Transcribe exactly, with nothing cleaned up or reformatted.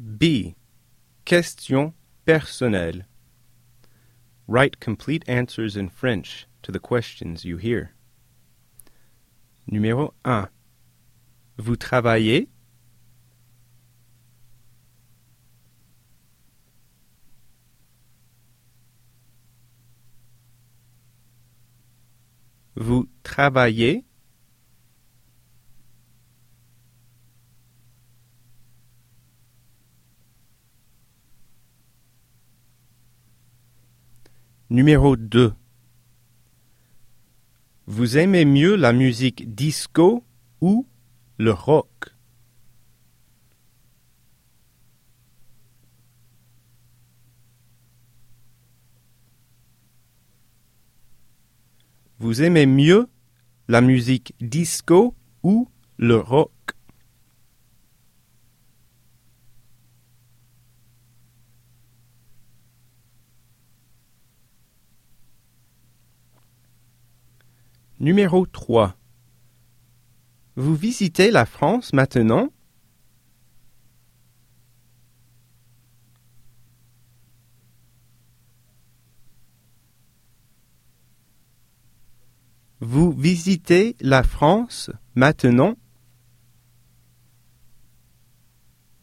B. Question personnelle. Write complete answers in French to the questions you hear. Numéro un. Vous travaillez? Vous travaillez? Numéro deux. Vous aimez mieux la musique disco ou le rock? Vous aimez mieux la musique disco ou le rock? Numéro trois. Vous visitez la France maintenant? Vous visitez la France maintenant?